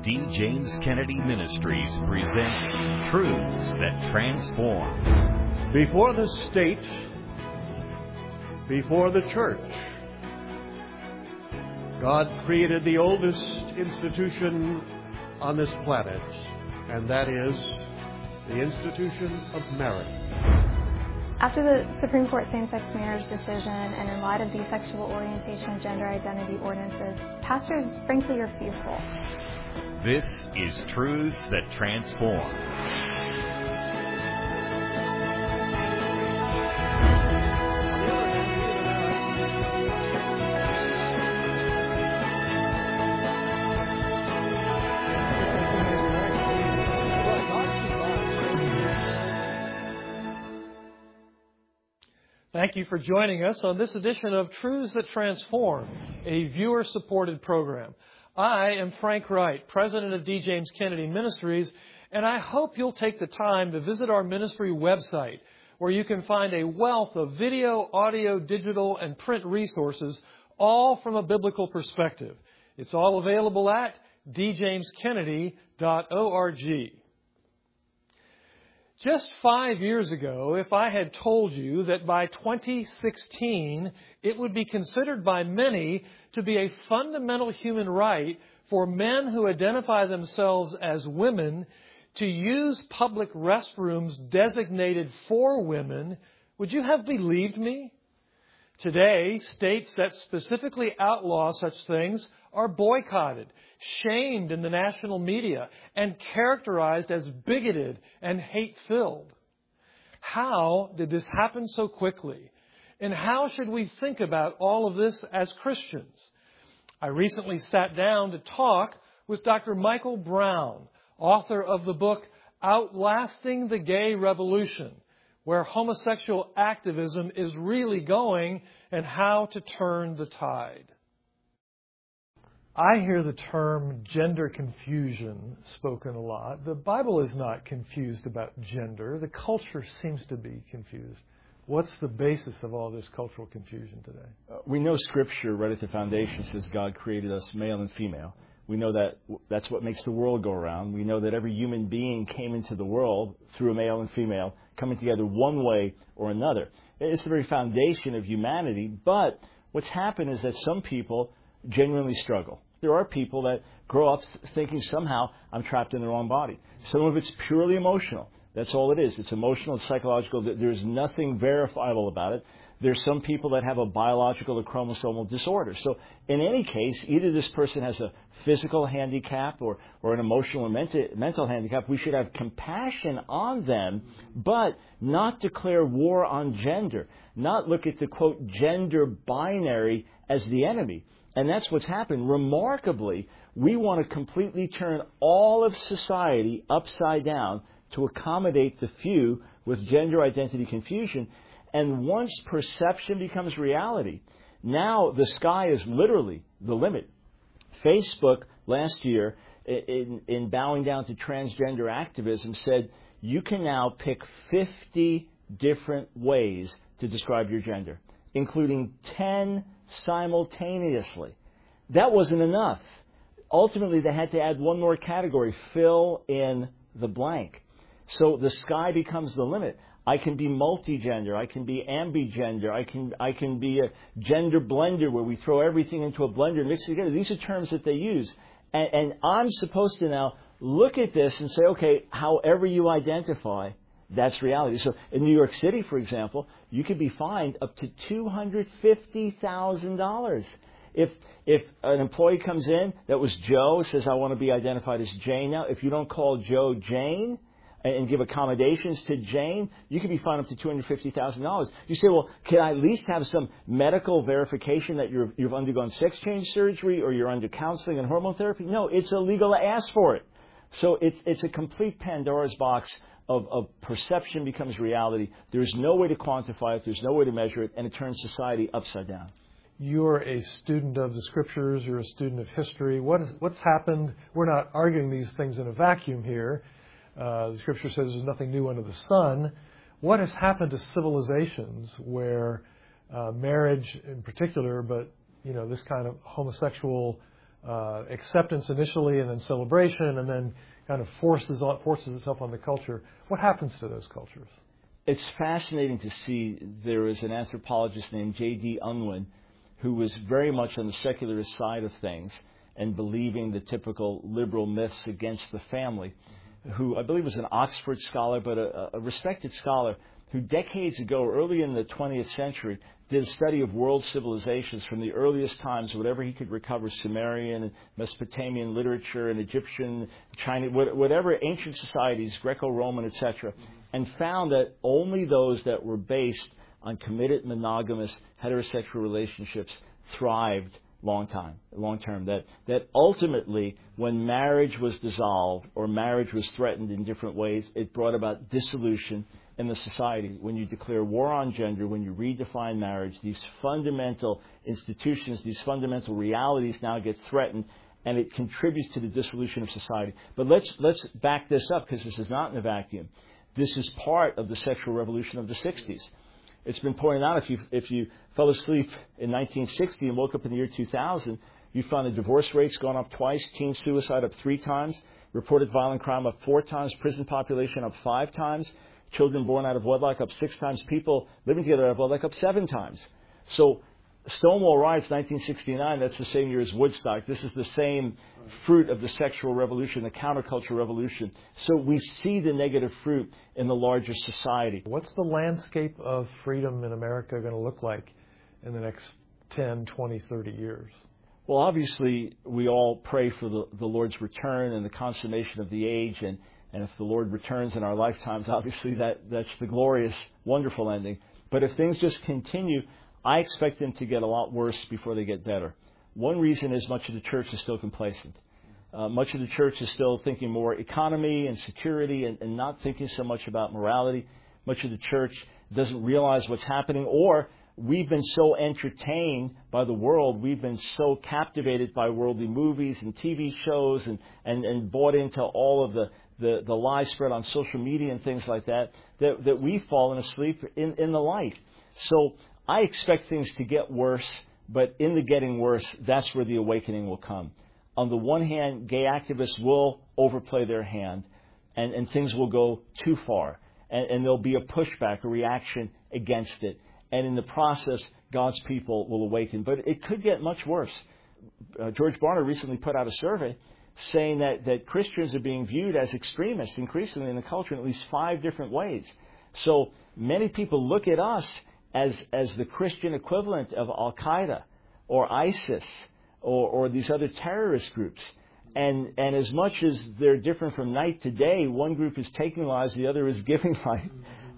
D. James Kennedy Ministries presents Truths That Transform. Before the state, before the church, God created the oldest institution on this planet, and that is the institution of marriage. After the Supreme Court same-sex marriage decision and in light of the sexual orientation and gender identity ordinances, pastors frankly are fearful. This is Truths That Transform. Thank you for joining us on this edition of Truths That Transform, a viewer-supported program. I am Frank Wright, president of D. James Kennedy Ministries, and I hope you'll take the time to visit our ministry website, where you can find a wealth of video, audio, digital, and print resources, all from a biblical perspective. It's all available at djameskennedy.org. Just 5 years ago, if I had told you that by 2016 it would be considered by many to be a fundamental human right for men who identify themselves as women to use public restrooms designated for women, would you have believed me? Today, states that specifically outlaw such things are boycotted, shamed in the national media, and characterized as bigoted and hate-filled. How did this happen so quickly? And how should we think about all of this as Christians? I recently sat down to talk with Dr. Michael Brown, author of the book Outlasting the Gay Revolution, where homosexual activism is really going and how to turn the tide. I hear the term gender confusion spoken a lot. The Bible is not confused about gender. The culture seems to be confused. What's the basis of all this cultural confusion today? We know Scripture right at the foundation says God created us male and female. We know that that's what makes the world go around. We know that every human being came into the world through a male and female, coming together one way or another. It's the very foundation of humanity, but what's happened is that some people genuinely struggle. There are people that grow up thinking somehow I'm trapped in the wrong body. Some of it's purely emotional. That's all it is. It's emotional, it's psychological. There's nothing verifiable about it. There's some people that have a biological or chromosomal disorder. So in any case, either this person has a physical handicap or an emotional or mental handicap. We should have compassion on them, but not declare war on gender. Not look at the, quote, gender binary as the enemy. And that's what's happened. Remarkably, we want to completely turn all of society upside down to accommodate the few with gender identity confusion. And once perception becomes reality, now the sky is literally the limit. Facebook last year, in bowing down to transgender activism, said you can now pick 50 different ways to describe your gender, including 10 simultaneously. That wasn't enough. Ultimately, they had to add one more category, fill in the blank. So the sky becomes the limit. I can be multigender. I can be ambigender. I can be a gender blender where we throw everything into a blender and mix it together. These are terms that they use. And I'm supposed to now look at this and say, okay, however you identify, that's reality. So in New York City, for example, you could be fined up to $250,000. If an employee comes in that was Joe, says, I want to be identified as Jane now, if you don't call Joe Jane and give accommodations to Jane, you could be fined up to $250,000. You say, well, can I at least have some medical verification that you've undergone sex change surgery or you're under counseling and hormone therapy? No, it's illegal to ask for it. So it's a complete Pandora's box of perception becomes reality. There's no way to quantify it. There's no way to measure it. And it turns society upside down. You're a student of the Scriptures. You're a student of history. What's happened? We're not arguing these things in a vacuum here. The Scripture says there's nothing new under the sun. What has happened to civilizations where marriage in particular, but this kind of homosexual acceptance initially and then celebration and then kind of forces itself on the culture. What happens to those cultures? It's fascinating to see. There is an anthropologist named J.D. Unwin who was very much on the secularist side of things and believing the typical liberal myths against the family, who I believe was an Oxford scholar, but a respected scholar, who decades ago, early in the 20th century, did a study of world civilizations from the earliest times, whatever he could recover, Sumerian and Mesopotamian literature and Egyptian, Chinese, whatever ancient societies, Greco-Roman, etc., and found that only those that were based on committed monogamous heterosexual relationships thrived long term. That ultimately, when marriage was dissolved or marriage was threatened in different ways, it brought about dissolution in the society. When you declare war on gender, when you redefine marriage, these fundamental institutions, these fundamental realities now get threatened, and it contributes to the dissolution of society. But let's back this up, because this is not in a vacuum. This is part of the sexual revolution of the 60s. It's been pointed out, if you fell asleep in 1960 and woke up in the year 2000, you found the divorce rates gone up twice, teen suicide up 3 times, reported violent crime up 4 times, prison population up 5 times, children born out of wedlock up 6 times, people living together out of wedlock up 7 times. So Stonewall Riots, 1969, that's the same year as Woodstock. This is the same fruit of the sexual revolution, the counterculture revolution. So we see the negative fruit in the larger society. What's the landscape of freedom in America going to look like in the next 10, 20, 30 years? Well, obviously, we all pray for the Lord's return and the consummation of the age. And if the Lord returns in our lifetimes, obviously that's the glorious, wonderful ending. But if things just continue, I expect them to get a lot worse before they get better. One reason is much of the church is still complacent. Much of the church is still thinking more economy and security and not thinking so much about morality. Much of the church doesn't realize what's happening, or we've been so entertained by the world, we've been so captivated by worldly movies and TV shows and bought into all of the lies spread on social media and things like that we've fallen asleep in the light. So I expect things to get worse, but in the getting worse, that's where the awakening will come. On the one hand, gay activists will overplay their hand, and things will go too far, and there'll be a pushback, a reaction against it. And in the process, God's people will awaken. But it could get much worse. George Barna recently put out a survey saying that Christians are being viewed as extremists increasingly in the culture in at least 5 different ways. So many people look at us as the Christian equivalent of Al-Qaeda or ISIS or these other terrorist groups. And as much as they're different from night to day, one group is taking lives, the other is giving life.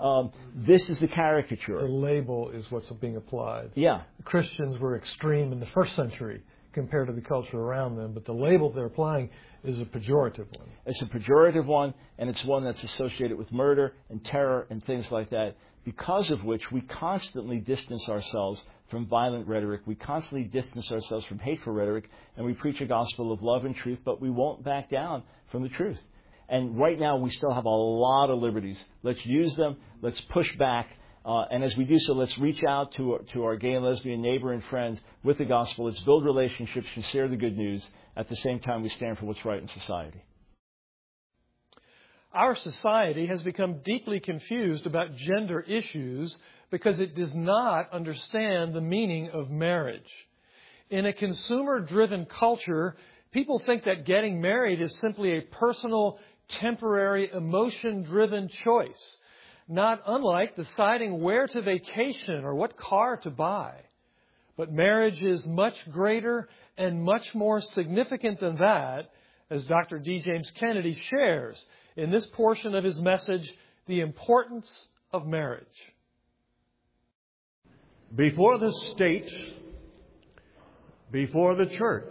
This is the caricature. The label is what's being applied. Yeah. Christians were extreme in the first century compared to the culture around them, but the label they're applying is a pejorative one. It's a pejorative one, and it's one that's associated with murder and terror and things like that, because of which we constantly distance ourselves from violent rhetoric. We constantly distance ourselves from hateful rhetoric, and we preach a gospel of love and truth, but we won't back down from the truth. And right now, we still have a lot of liberties. Let's use them. Let's push back. And as we do so, let's reach out to our gay and lesbian neighbor and friends with the gospel. Let's build relationships and share the good news. At the same time, we stand for what's right in society. Our society has become deeply confused about gender issues because it does not understand the meaning of marriage. In a consumer-driven culture, people think that getting married is simply a personal, temporary, emotion-driven choice, not unlike deciding where to vacation or what car to buy. But marriage is much greater and much more significant than that, as Dr. D. James Kennedy shares in this portion of his message, The Importance of Marriage. Before the state, before the church,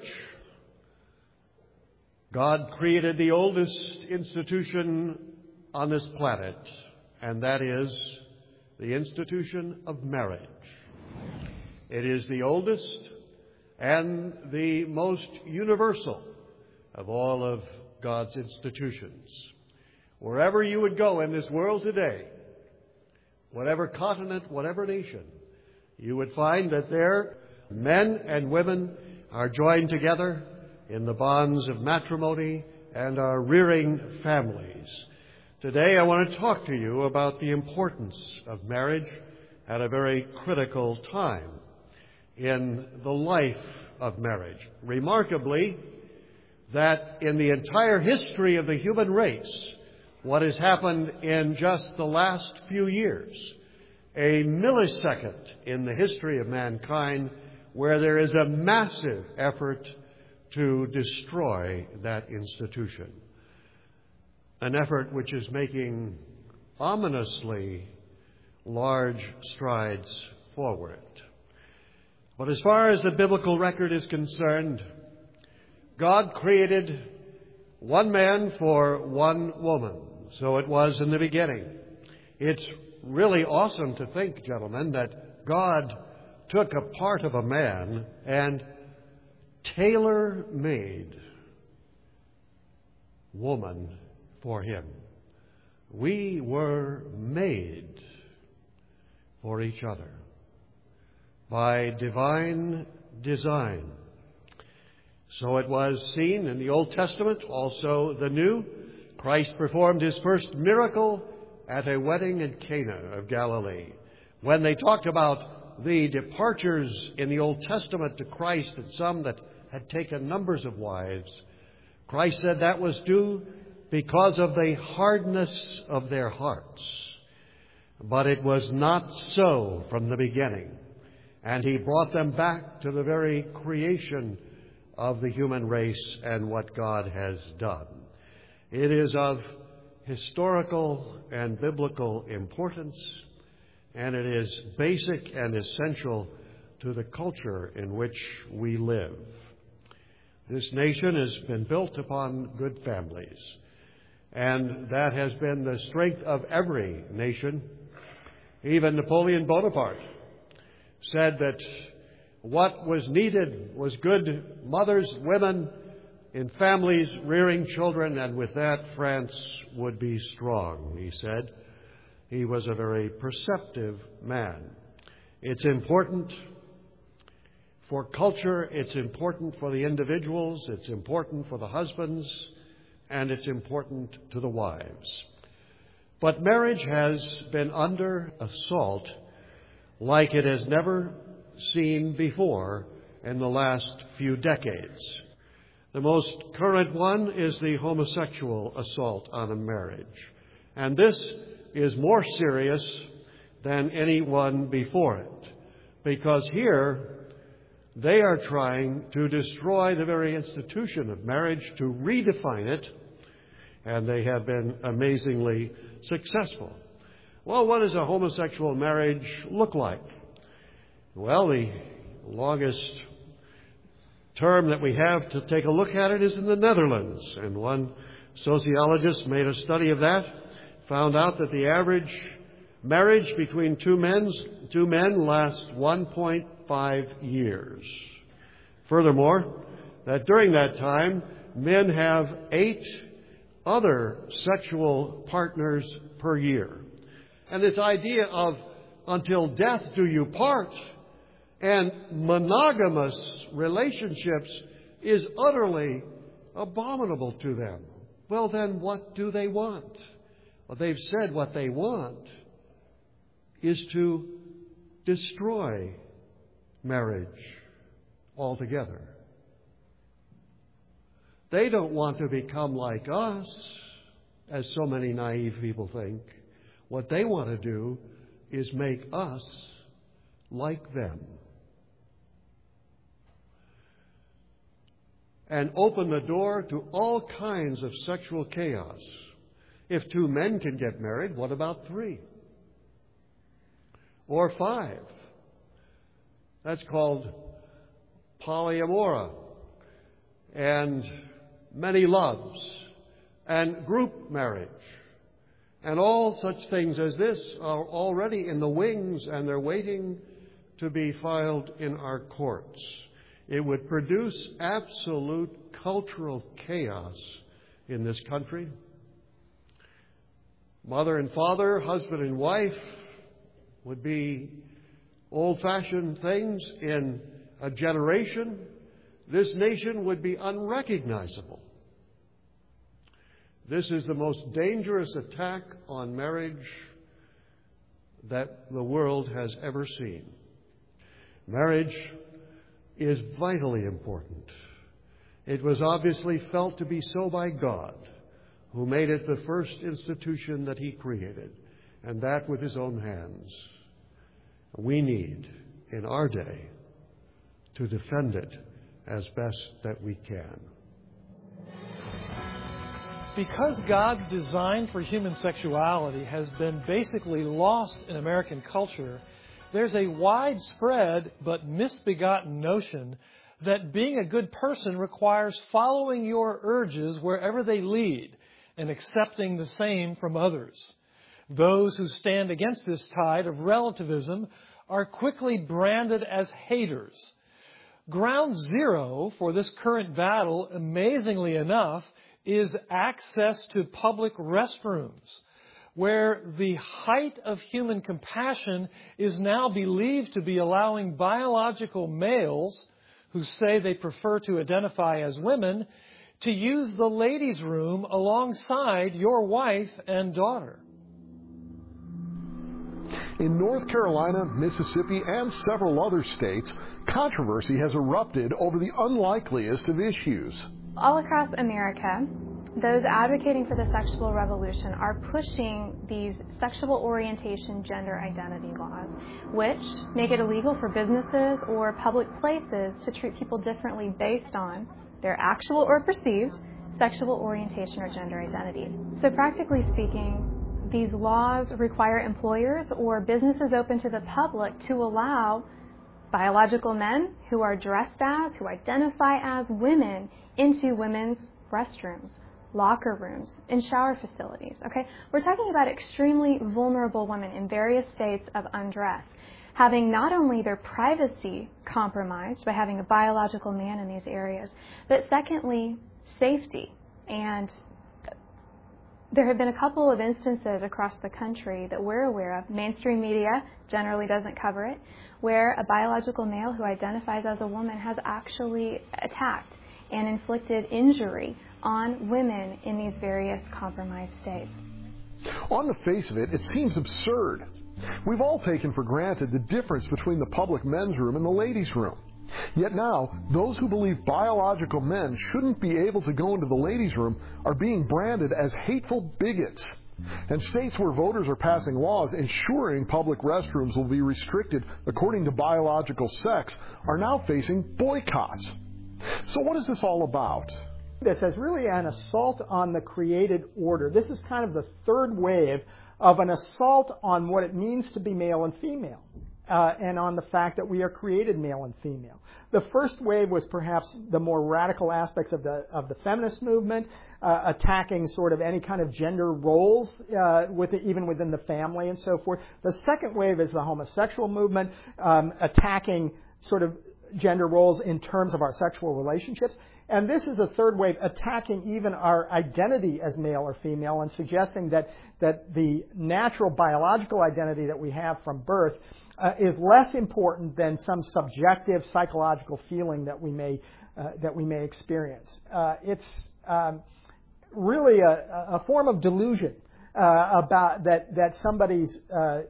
God created the oldest institution on this planet, and that is the institution of marriage. It is the oldest and the most universal of all of God's institutions. Wherever you would go in this world today, whatever continent, whatever nation, you would find that there men and women are joined together in the bonds of matrimony and are rearing families. Today I want to talk to you about the importance of marriage at a very critical time in the life of marriage. Remarkably, that in the entire history of the human race, what has happened in just the last few years, a millisecond in the history of mankind where there is a massive effort to destroy that institution. An effort which is making ominously large strides forward. But as far as the biblical record is concerned, God created one man for one woman. So it was in the beginning. It's really awesome to think, gentlemen, that God took a part of a man and tailor-made woman for him. We were made for each other by divine design. So it was seen in the Old Testament, also the New. Christ performed his first miracle at a wedding in Cana of Galilee. When they talked about the departures in the Old Testament to Christ and some that had taken numbers of wives, Christ said that was due because of the hardness of their hearts. But it was not so from the beginning. And he brought them back to the very creation of the human race and what God has done. It is of historical and biblical importance, and it is basic and essential to the culture in which we live. This nation has been built upon good families, and that has been the strength of every nation. Even Napoleon Bonaparte said that what was needed was good mothers, women in families rearing children, and with that France would be strong, he said. He was a very perceptive man. It's important for culture, it's important for the individuals, it's important for the husbands, and it's important to the wives. But marriage has been under assault like it has never seen before in the last few decades. The most current one is the homosexual assault on a marriage. And this is more serious than any one before it, because here they are trying to destroy the very institution of marriage, to redefine it, and they have been amazingly successful. Well, what does a homosexual marriage look like? Well, the longest term that we have to take a look at it is in the Netherlands. And one sociologist made a study of that, found out that the average marriage between two men lasts 1.5 years. Furthermore, that during that time, men have 8 other sexual partners per year. And this idea of until death do you part and monogamous relationships is utterly abominable to them. Well, then what do they want? Well, they've said what they want is to destroy marriage altogether. They don't want to become like us, as so many naive people think. What they want to do is make us like them. And open the door to all kinds of sexual chaos. If 2 men can get married, what about 3? Or 5? That's called polyamora. And many loves. And group marriage. And all such things as this are already in the wings, and they're waiting to be filed in our courts. It would produce absolute cultural chaos in this country. Mother and father, husband and wife would be old-fashioned things in a generation. this nation would be unrecognizable. This is the most dangerous attack on marriage that the world has ever seen. Marriage is vitally important. It was obviously felt to be so by God, who made it the first institution that He created, and that with His own hands. We need, in our day, to defend it as best that we can. Because God's design for human sexuality has been basically lost in American culture, there's a widespread but misbegotten notion that being a good person requires following your urges wherever they lead and accepting the same from others. Those who stand against this tide of relativism are quickly branded as haters. Ground zero for this current battle, amazingly enough, is access to public restrooms, where the height of human compassion is now believed to be allowing biological males who say they prefer to identify as women to use the ladies' room alongside your wife and daughter. In North Carolina, Mississippi, and several other states, controversy has erupted over the unlikeliest of issues. All across America, those advocating for the sexual revolution are pushing these sexual orientation gender identity laws, which make it illegal for businesses or public places to treat people differently based on their actual or perceived sexual orientation or gender identity. So practically speaking, these laws require employers or businesses open to the public to allow biological men who are dressed as, who identify as women into women's restrooms, locker rooms, and shower facilities. Okay? We're talking about extremely vulnerable women in various states of undress, having not only their privacy compromised by having a biological man in these areas, but secondly, safety. And there have been a couple of instances across the country that we're aware of. Mainstream media generally doesn't cover it, where a biological male who identifies as a woman has actually attacked and inflicted injury on women in these various compromised states. On the face of it, it seems absurd. We've all taken for granted the difference between the public men's room and the ladies' room. Yet now, those who believe biological men shouldn't be able to go into the ladies' room are being branded as hateful bigots. And states where voters are passing laws ensuring public restrooms will be restricted according to biological sex are now facing boycotts. So what is this all about? This is really an assault on the created order. This is kind of the third wave of an assault on what it means to be male and female. And on the fact that we are created male and female. The first wave was perhaps the more radical aspects of the feminist movement, attacking sort of any kind of gender roles, even within the family and so forth. The second wave is the homosexual movement, attacking sort of gender roles in terms of our sexual relationships. And this is a third wave, attacking even our identity as male or female and suggesting that the natural biological identity that we have from birth is less important than some subjective psychological feeling that we may experience. It's really a form of delusion about that somebody's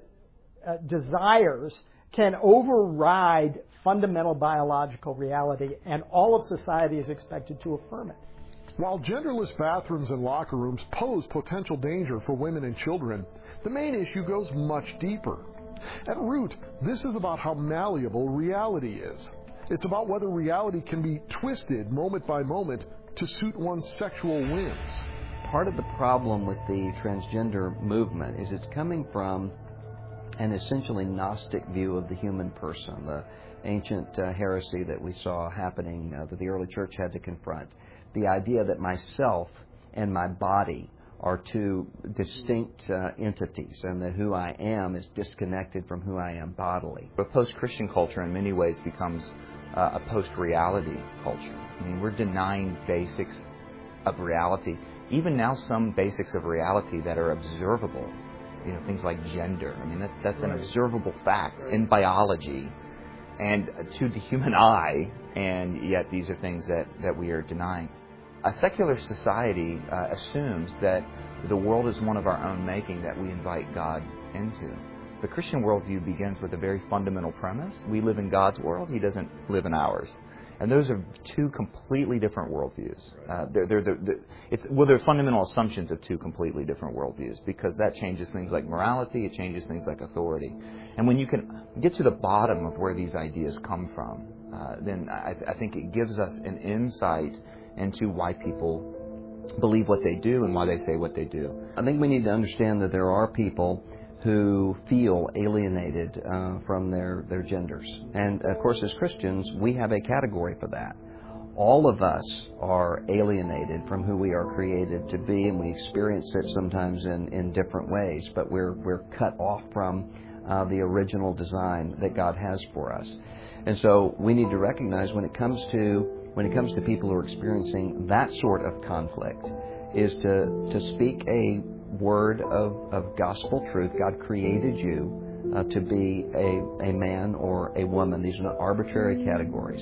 desires can override fundamental biological reality, and all of society is expected to affirm it. While genderless bathrooms and locker rooms pose potential danger for women and children, the main issue goes much deeper. At root, this is about how malleable reality is. It's about whether reality can be twisted moment by moment to suit one's sexual whims. Part of the problem with the transgender movement is it's coming from an essentially Gnostic view of the human person, the ancient heresy that we saw happening that the early church had to confront. The idea that myself and my body are two distinct entities, and that who I am is disconnected from who I am bodily. A post-Christian culture in many ways becomes a post-reality culture. I mean, we're denying basics of reality. Even now, some basics of reality that are observable, things like gender. I mean, that's an observable fact in biology. and to the human eye, and yet these are things that we are denying. A secular society assumes that the world is one of our own making that we invite God into. The Christian worldview begins with a very fundamental premise. We live in God's world. He doesn't live in ours. And those are two completely different worldviews. They're fundamental assumptions of two completely different worldviews, because that changes things like morality, it changes things like authority. And when you can get to the bottom of where these ideas come from, then I think it gives us an insight into why people believe what they do and why they say what they do. I think we need to understand that there are people who feel alienated from their genders. And of course, as Christians, we have a category for that. All of us are alienated from who we are created to be, and we experience it sometimes in different ways, but we're cut off from the original design that God has for us. And so we need to recognize when it comes to people who are experiencing that sort of conflict, is to speak a word of gospel truth. God created you to be a man or a woman. These are not arbitrary categories.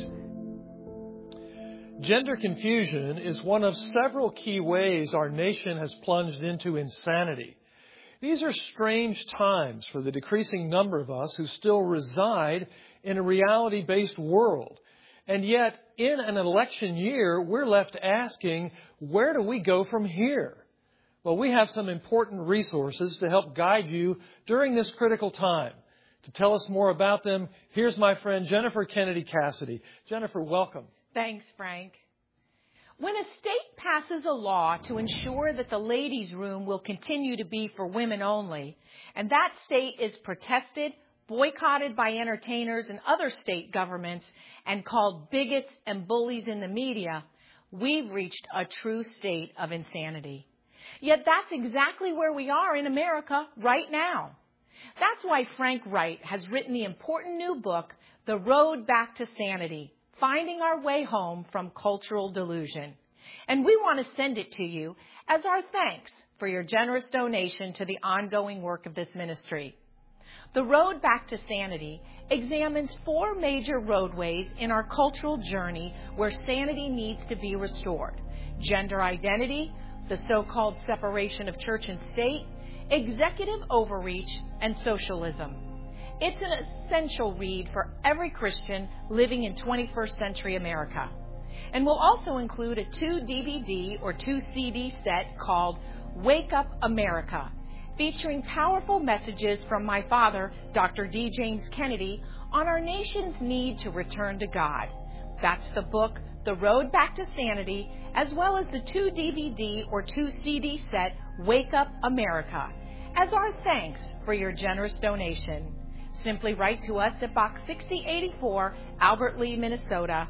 Gender confusion is one of several key ways our nation has plunged into insanity. These are strange times for the decreasing number of us who still reside in a reality-based world. And yet, in an election year, we're left asking, where do we go from here? Well, we have some important resources to help guide you during this critical time. To tell us more about them, here's my friend Jennifer Kennedy Cassidy. Jennifer, welcome. Thanks, Frank. When a state passes a law to ensure that the ladies' room will continue to be for women only, and that state is protested, boycotted by entertainers and other state governments, and called bigots and bullies in the media, we've reached a true state of insanity. Yet that's exactly where we are in America right now. That's why Frank Wright has written the important new book, The Road Back to Sanity, Finding Our Way Home from Cultural Delusion. And we want to send it to you as our thanks for your generous donation to the ongoing work of this ministry. The Road Back to Sanity examines 4 major roadways in our cultural journey where sanity needs to be restored: gender identity, the so-called separation of church and state, executive overreach, and socialism. It's an essential read for every Christian living in 21st century America. And we'll also include a 2-DVD or 2-CD set called Wake Up America, featuring powerful messages from my father, Dr. D. James Kennedy, on our nation's need to return to God. That's the book, The Road Back to Sanity, as well as the 2-DVD or 2-CD set, Wake Up America, as our thanks for your generous donation. Simply write to us at Box 6084, Albert Lea, Minnesota,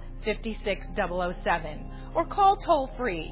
56007, or call toll-free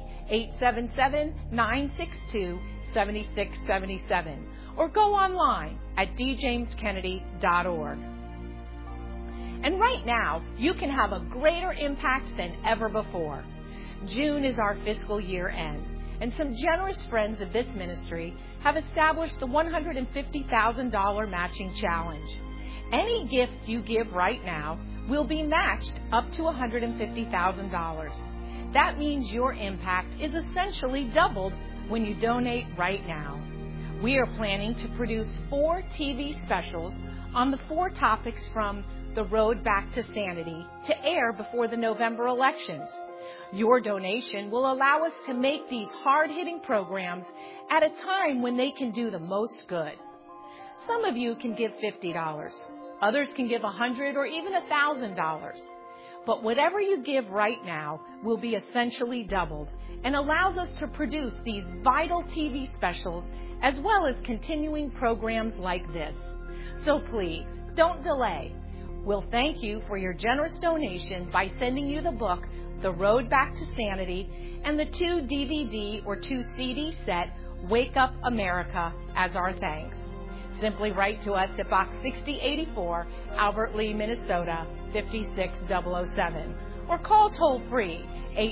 877-962-7677, or go online at djameskennedy.org. And right now, you can have a greater impact than ever before. June is our fiscal year end, and some generous friends of this ministry have established the $150,000 matching challenge. Any gift you give right now will be matched up to $150,000. That means your impact is essentially doubled when you donate right now. We are planning to produce 4 TV specials on the 4 topics from The Road Back to Sanity to air before the November elections. Your donation will allow us to make these hard-hitting programs at a time when they can do the most good. Some of you can give $50. Others can give $100 or even $1,000. But whatever you give right now will be essentially doubled and allows us to produce these vital TV specials as well as continuing programs like this. So please, don't delay. We'll thank you for your generous donation by sending you the book, The Road Back to Sanity, and the 2-DVD or 2-CD set, Wake Up America, as our thanks. Simply write to us at Box 6084, Albert Lea, Minnesota, 56007, or call toll-free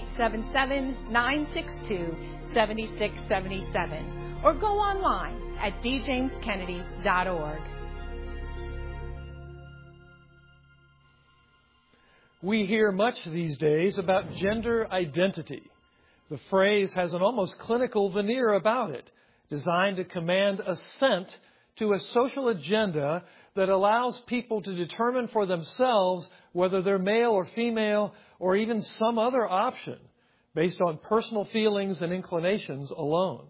877-962-7677, or go online at djameskennedy.org. We hear much these days about gender identity. The phrase has an almost clinical veneer about it, designed to command assent to a social agenda that allows people to determine for themselves whether they're male or female or even some other option based on personal feelings and inclinations alone.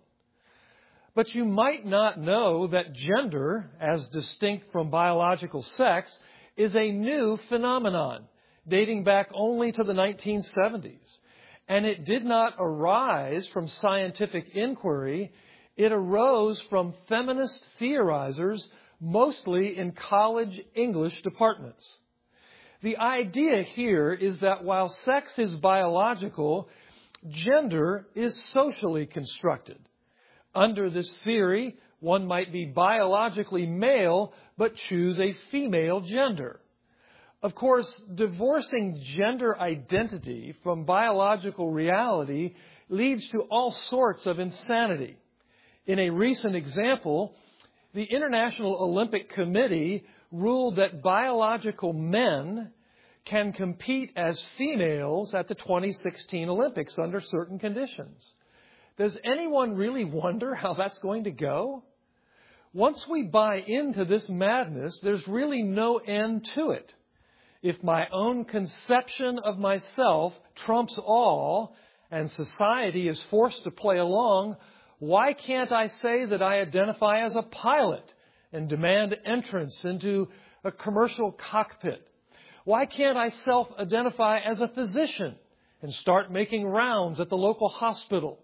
But you might not know that gender, as distinct from biological sex, is a new phenomenon dating back only to the 1970s. And it did not arise from scientific inquiry. It arose from feminist theorizers, mostly in college English departments. The idea here is that while sex is biological, gender is socially constructed. Under this theory, one might be biologically male but choose a female gender. Of course, divorcing gender identity from biological reality leads to all sorts of insanity. In a recent example, the International Olympic Committee ruled that biological men can compete as females at the 2016 Olympics under certain conditions. Does anyone really wonder how that's going to go? Once we buy into this madness, there's really no end to it. If my own conception of myself trumps all and society is forced to play along, why can't I say that I identify as a pilot and demand entrance into a commercial cockpit? Why can't I self-identify as a physician and start making rounds at the local hospital?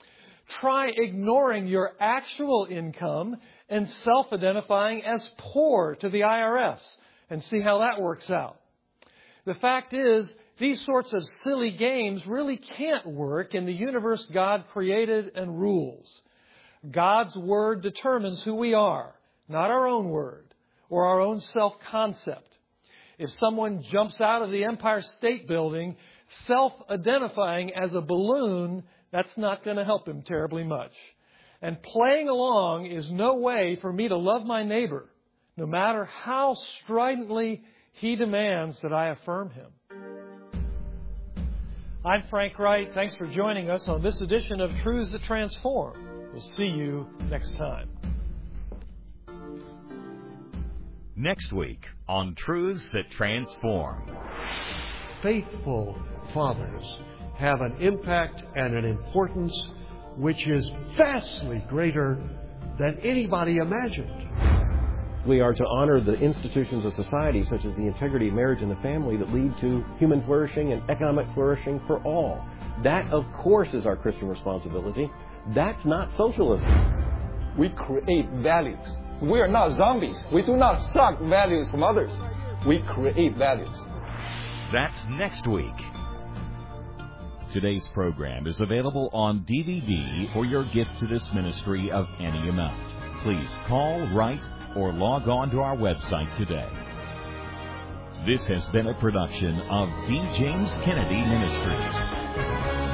Try ignoring your actual income and self-identifying as poor to the IRS and see how that works out. The fact is, these sorts of silly games really can't work in the universe God created and rules. God's Word determines who we are, not our own word or our own self-concept. If someone jumps out of the Empire State Building self-identifying as a balloon, that's not going to help him terribly much. And playing along is no way for me to love my neighbor, no matter how stridently he demands that I affirm him. I'm Frank Wright. Thanks for joining us on this edition of Truths That Transform. We'll see you next time. Next week on Truths That Transform. Faithful fathers have an impact and an importance which is vastly greater than anybody imagined. We are to honor the institutions of society, such as the integrity of marriage and the family, that lead to human flourishing and economic flourishing for all. That, of course, is our Christian responsibility. That's not socialism. We create values. We are not zombies. We do not suck values from others. We create values. That's next week. Today's program is available on DVD or your gift to this ministry of any amount. Please call, write, or log on to our website today. This has been a production of D. James Kennedy Ministries.